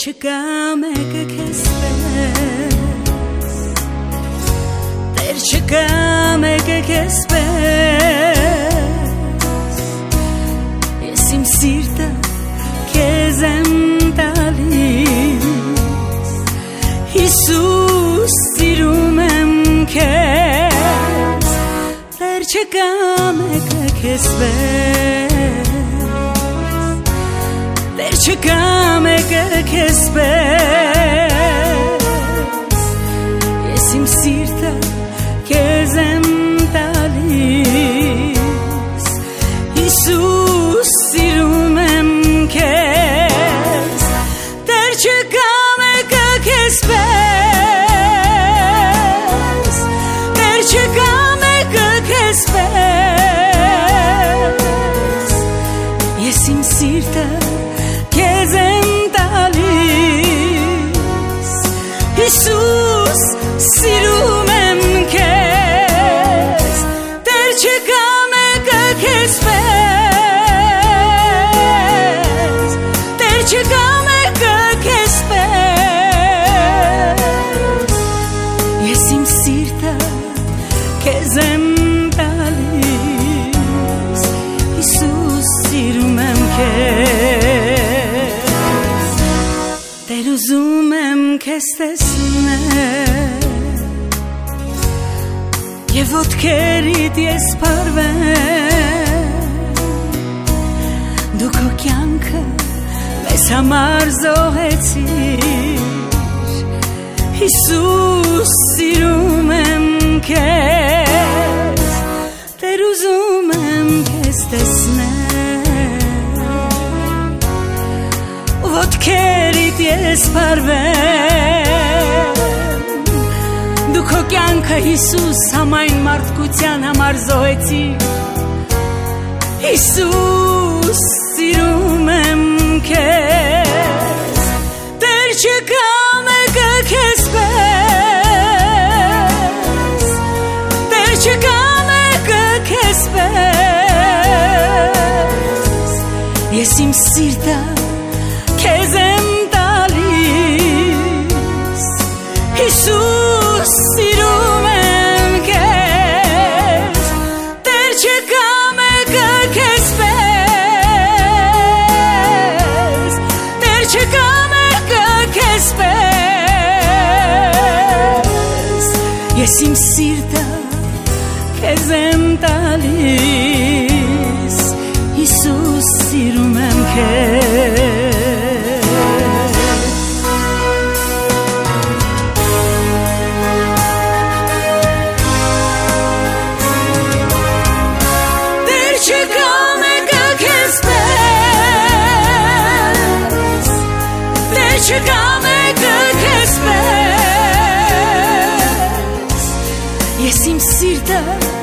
չկա մեկը քեզ պես, դեր չկա մեկը քեզ պես, ես իմ սիրտը քեզ եմ տալիս, Հիսուս սիրում եմ քեզ, դեր չկա մեկը քեզ պես, դեր չկա մեկը քեզ պես, ես իմ սիրտը քեզ եմ տալիս, Հիսուս սիրում եմ քեզ, դեր չկա մեկը քեզ պես, դեր չկա մեկը քեզ պես, ես իմ սիրտը քեզ եմ տալիս, Հիսուս սիրում եմ քեզ, դեր չկա մեկը քեզ պես, դեր չկա մեկը քեզ պես, ես իմ սիրտը քեզ եմ տալիս, Հիսուս սիրում եմ քեզ, դեր ուզում եմ քեզ տեսնել, և ոտքերիդ ես փարվեմ, դու քո կյանքը մեզ համար զոհեցիր, Հիսուս սիրում եմ քեզ, դեր ուզում եմ քեզ տեսնել, ոտքերիդ ես փարվեմ, դու քո կյանքը Հիսուս համայն մարդկության համար զոհեցիր, Հիսուս սիրում եմ քեզ, դեր չկա մեկը քեզ պես, դեր չկա մեկը քեզ պես, ես իմ սիրտը քեզ եմ տալիս, Հիսուս սիրում եմ քեզ, դեր չկա մեկը քեզ պես, դեր չկա մեկը քեզ պես, ես իմ սիրտը քեզ եմ տալիս, Հիսուս սիրում եմ քեզ, չկա մեկը քեզ պես, ես իմ սիրտը